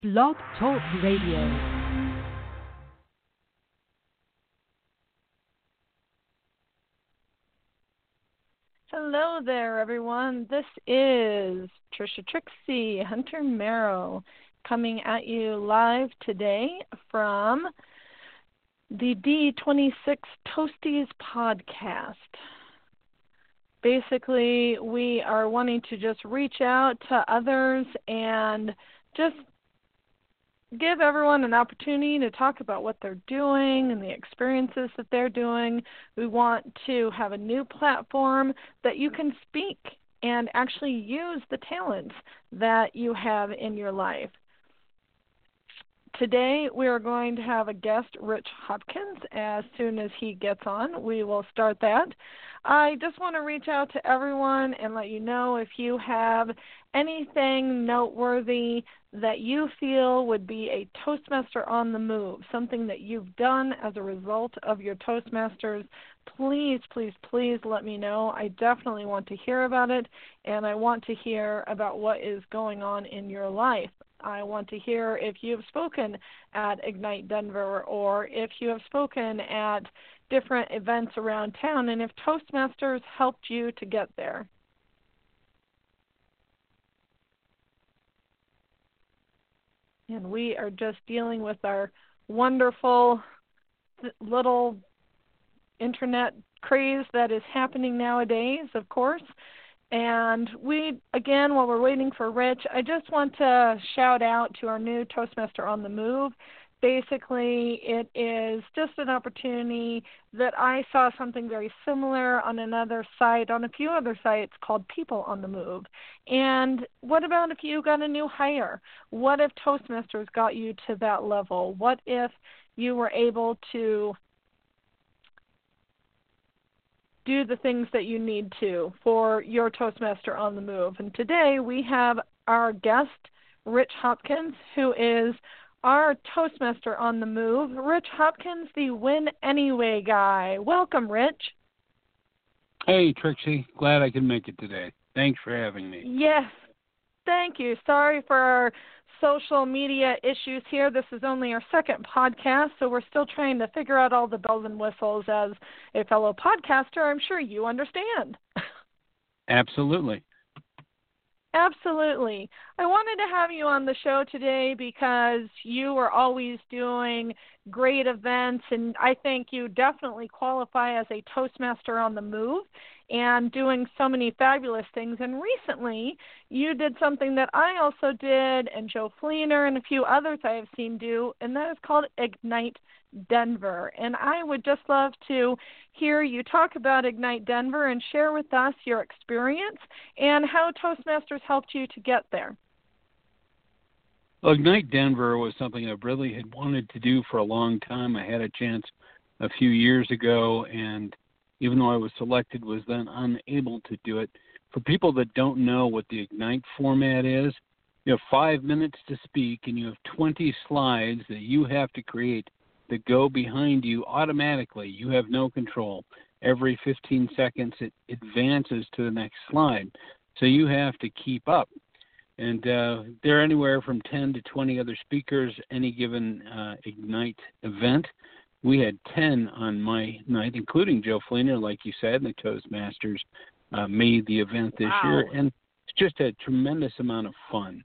Blog Talk Radio. Hello there, everyone. This is Trisha Trixie Hunter Marrow coming at you live today from the D26 Toasties podcast. Basically, we are wanting to just reach out to others and just give everyone an opportunity to talk about what they're doing and the experiences that they're doing. We want to have a new platform that you can speak and actually use the talents that you have in your life. Today, we are going to have a guest, Rich Hopkins. As soon as he gets on, we will start that. I just want to reach out to everyone and let you know if you have anything noteworthy that you feel would be a Toastmaster on the move, something that you've done as a result of your Toastmasters, please, please, please let me know. I definitely want to hear about it, and I want to hear about what is going on in your life. I want to hear if you have spoken at Ignite Denver or if you have spoken at different events around town and if Toastmasters helped you to get there. And we are just dealing with our wonderful little internet craze that is happening nowadays, of course. And we, again, while we're waiting for Rich, I just want to shout out to our new Toastmaster on the Move. Basically, it is just an opportunity that I saw something very similar on another site, on a few other sites called People on the Move. And what about if you got a new hire? What if Toastmasters got you to that level? What if you were able to do the things that you need to for your Toastmaster on the move? And today we have our guest, Rich Hopkins, who is our Toastmaster on the move. Rich Hopkins, the Win Anyway guy. Welcome, Rich. Hey, Trixie. Glad I could make it today. Thanks for having me. Yes, thank you. Sorry for our social media issues here. This is only our second podcast, so we're still trying to figure out all the bells and whistles. As a fellow podcaster, I'm sure you understand. Absolutely. Absolutely. I wanted to have you on the show today because you are always doing great events, and I think you definitely qualify as a Toastmaster on the move and doing so many fabulous things. And recently, you did something that I also did, and Joe Fleener and a few others I have seen do, and that is called Ignite Denver. And I would just love to hear you talk about Ignite Denver and share with us your experience and how Toastmasters helped you to get there. Well, Ignite Denver was something I really had wanted to do for a long time. I had a chance a few years ago, and even though I was selected, was then unable to do it. For people that don't know what the Ignite format is, you have 5 minutes to speak, and you have 20 slides that you have to create that go behind you automatically. You have no control. Every 15 seconds, it advances to the next slide. So you have to keep up. And there are anywhere from 10 to 20 other speakers any given Ignite event. We had 10 on my night, including Joe Fleener, like you said, and the Toastmasters made the event this year. And it's just a tremendous amount of fun.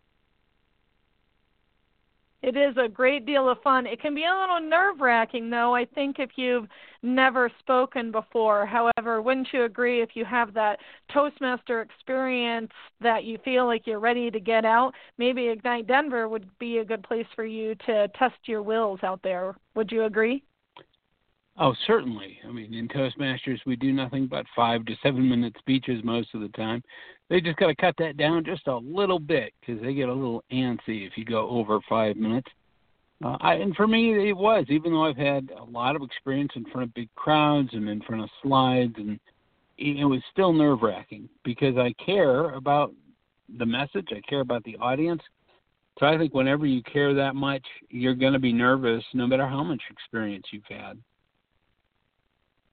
It is a great deal of fun. It can be a little nerve-wracking, though, I think, if you've never spoken before. However, wouldn't you agree, if you have that Toastmaster experience that you feel like you're ready to get out, maybe Ignite Denver would be a good place for you to test your wills out there. Would you agree? Oh, certainly. I mean, in Toastmasters, we do nothing but 5 to 7 minute speeches most of the time. They just got to cut that down just a little bit because they get a little antsy if you go over 5 minutes. And for me, it was, even though I've had a lot of experience in front of big crowds and in front of slides, and it was still nerve-wracking because I care about the message. I care about the audience. So I think whenever you care that much, you're going to be nervous no matter how much experience you've had.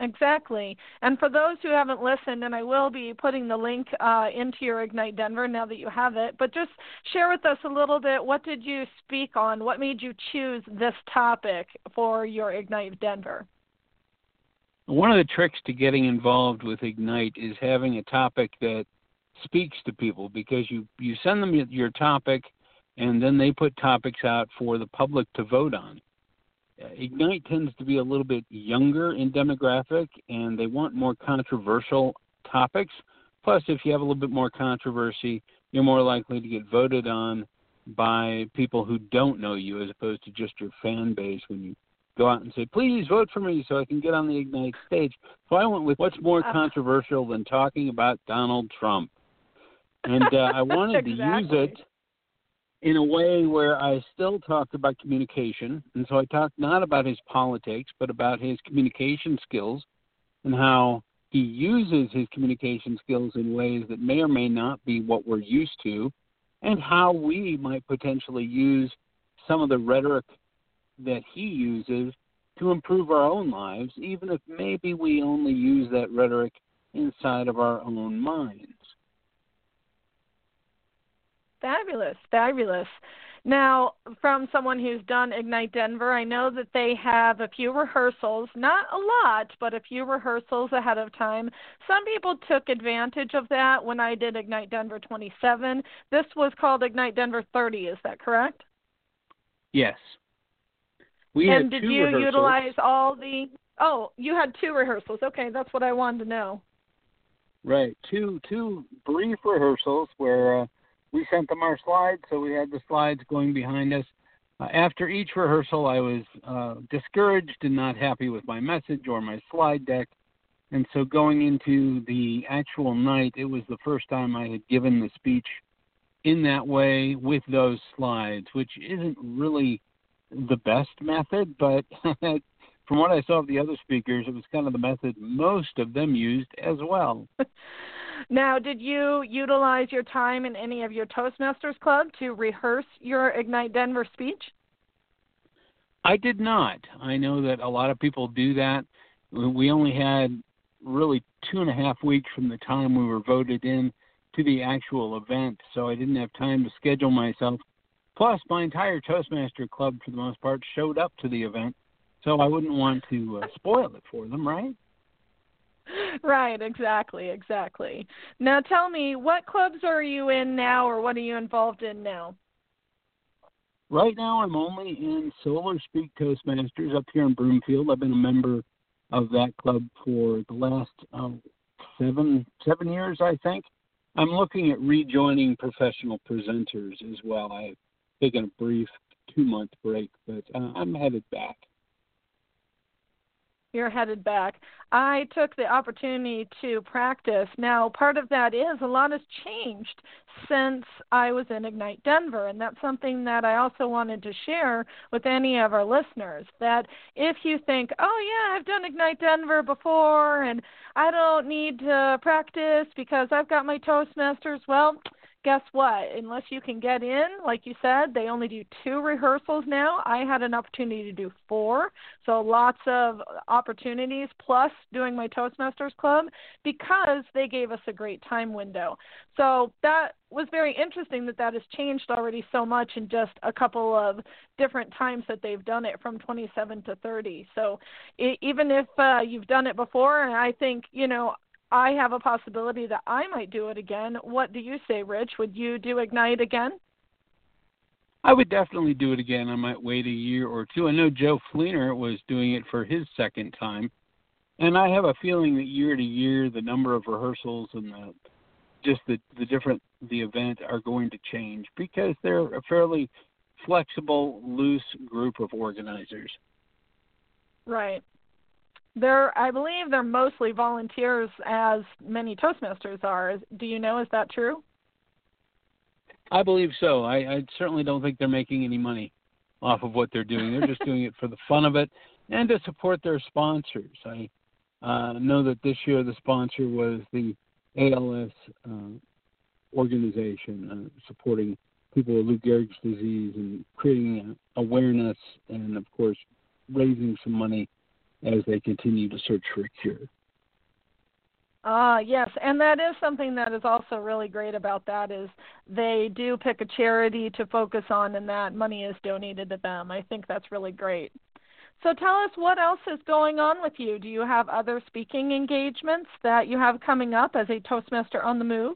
Exactly. And for those who haven't listened, and I will be putting the link into your Ignite Denver now that you have it, but just share with us a little bit, what did you speak on? What made you choose this topic for your Ignite Denver? One of the tricks to getting involved with Ignite is having a topic that speaks to people, because you send them your topic and then they put topics out for the public to vote on. Ignite tends to be a little bit younger in demographic, and they want more controversial topics. Plus, if you have a little bit more controversy, you're more likely to get voted on by people who don't know you, as opposed to just your fan base when you go out and say, please vote for me so I can get on the Ignite stage. So I went with what's more controversial than talking about Donald Trump. And I wanted to use it in a way where I still talked about communication. And so I talked not about his politics, but about his communication skills and how he uses his communication skills in ways that may or may not be what we're used to, and how we might potentially use some of the rhetoric that he uses to improve our own lives, even if maybe we only use that rhetoric inside of our own minds. Fabulous, fabulous. Now, from someone who's done Ignite Denver, I know that they have a few rehearsals, not a lot, but a few rehearsals ahead of time. Some people took advantage of that when I did Ignite Denver 27. This was called Ignite Denver 30, is that correct? Yes. And did you utilize all the... Oh, you had 2 rehearsals. Okay, that's what I wanted to know. Right. Two brief rehearsals where... we sent them our slides, so we had the slides going behind us. After each rehearsal, I was discouraged and not happy with my message or my slide deck. And so going into the actual night, it was the first time I had given the speech in that way with those slides, which isn't really the best method, but from what I saw of the other speakers, it was kind of the method most of them used as well. Now, did you utilize your time in any of your Toastmasters Club to rehearse your Ignite Denver speech? I did not. I know that a lot of people do that. We only had really 2.5 weeks from the time we were voted in to the actual event, so I didn't have time to schedule myself. Plus, my entire Toastmaster Club, for the most part, showed up to the event, so I wouldn't want to spoil it for them, right? Right, exactly. Now tell me, what clubs are you in now, or what are you involved in now? Right now I'm only in Solar Speak Toastmasters up here in Broomfield. I've been a member of that club for the last 7 years, I think. I'm looking at rejoining professional presenters as well. I've taken a brief 2-month break, but I'm headed back. You're headed back. I took the opportunity to practice. Now, part of that is a lot has changed since I was in Ignite Denver, and that's something that I also wanted to share with any of our listeners, that if you think, oh, yeah, I've done Ignite Denver before, and I don't need to practice because I've got my Toastmasters, well, guess what? Unless you can get in, like you said, they only do 2 rehearsals now. I had an opportunity to do 4, so lots of opportunities, plus doing my Toastmasters Club, because they gave us a great time window. So that was very interesting that has changed already so much in just a couple of different times that they've done it, from 27 to 30. So even if you've done it before, and I think, I have a possibility that I might do it again. What do you say, Rich? Would you do Ignite again? I would definitely do it again. I might wait a year or 2. I know Joe Fleener was doing it for his second time. And I have a feeling that year to year, the number of rehearsals and the event are going to change, because they're a fairly flexible, loose group of organizers. Right. I believe they're mostly volunteers, as many Toastmasters are. Do you know, is that true? I believe so. I certainly don't think they're making any money off of what they're doing. They're just doing it for the fun of it and to support their sponsors. I know that this year the sponsor was the ALS organization, supporting people with Lou Gehrig's disease and creating awareness and, of course, raising some money as they continue to search for a cure. Yes, and that is something that is also really great about that is they do pick a charity to focus on, and that money is donated to them. I think that's really great. So tell us what else is going on with you. Do you have other speaking engagements that you have coming up as a Toastmaster on the move?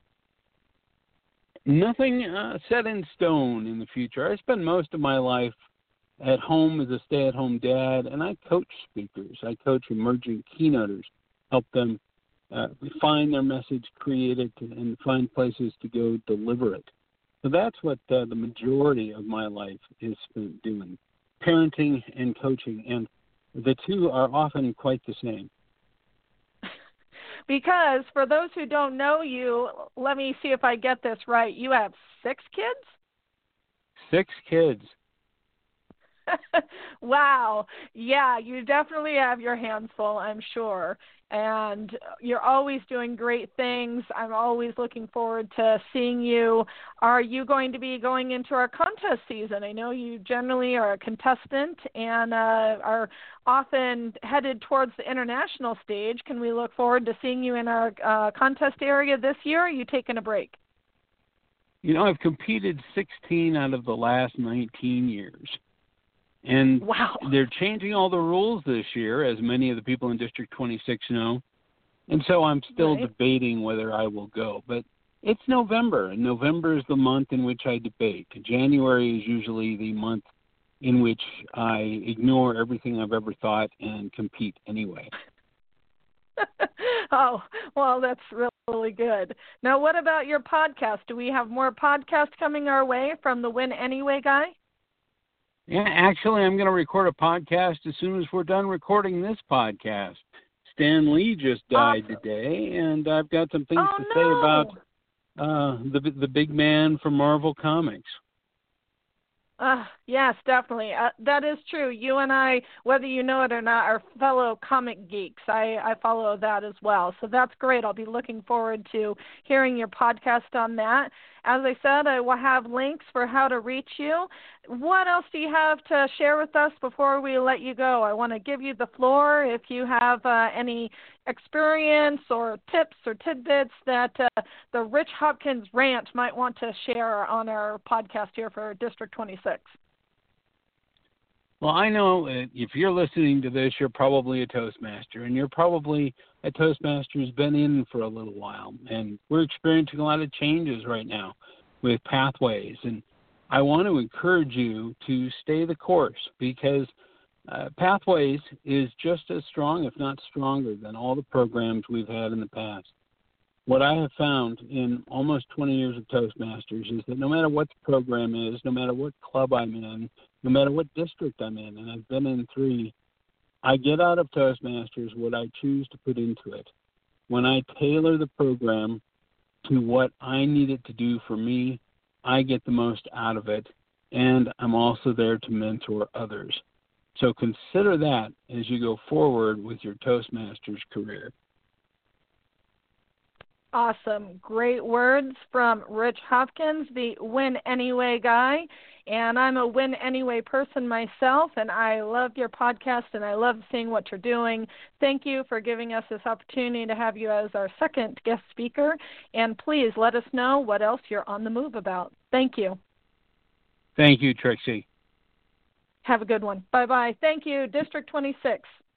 Nothing set in stone in the future. I spend most of my life at home as a stay-at-home dad, and I coach speakers. I coach emerging keynoters, help them refine their message, create it, and find places to go deliver it. So that's what the majority of my life is spent doing, parenting and coaching, and the two are often quite the same. Because for those who don't know you, let me see if I get this right. You have 6 kids? 6 kids. Wow. Yeah, you definitely have your hands full, I'm sure. And you're always doing great things. I'm always looking forward to seeing you. Are you going to be going into our contest season? I know you generally are a contestant and are often headed towards the international stage. Can we look forward to seeing you in our contest area this year, or are you taking a break? You know, I've competed 16 out of the last 19 years. And wow. They're changing all the rules this year, as many of the people in District 26 know. And so I'm still debating whether I will go. But it's November, and November is the month in which I debate. January is usually the month in which I ignore everything I've ever thought and compete anyway. Oh, well, that's really good. Now, what about your podcast? Do we have more podcasts coming our way from the Win Anyway guy? Yeah, actually, I'm going to record a podcast as soon as we're done recording this podcast. Stan Lee just died today, and I've got some things to say about the big man from Marvel Comics. Yes, definitely. That is true. You and I, whether you know it or not, are fellow comic geeks. I follow that as well. So that's great. I'll be looking forward to hearing your podcast on that. As I said, I will have links for how to reach you. What else do you have to share with us before we let you go? I want to give you the floor if you have any experience or tips or tidbits that the Rich Hopkins Rant might want to share on our podcast here for District 26. Well, I know if you're listening to this, you're probably a Toastmaster, and you're probably a Toastmaster who's been in for a little while. And we're experiencing a lot of changes right now with Pathways. And I want to encourage you to stay the course, because Pathways is just as strong, if not stronger, than all the programs we've had in the past. What I have found in almost 20 years of Toastmasters is that no matter what the program is, no matter what club I'm in, no matter what district I'm in, and I've been in 3, I get out of Toastmasters what I choose to put into it. When I tailor the program to what I need it to do for me, I get the most out of it, and I'm also there to mentor others. So consider that as you go forward with your Toastmasters career. Awesome. Great words from Rich Hopkins, the Win Anyway guy. And I'm a Win Anyway person myself, and I love your podcast, and I love seeing what you're doing. Thank you for giving us this opportunity to have you as our second guest speaker. And please let us know what else you're on the move about. Thank you. Thank you, Trixie. Have a good one. Bye-bye. Thank you, District 26.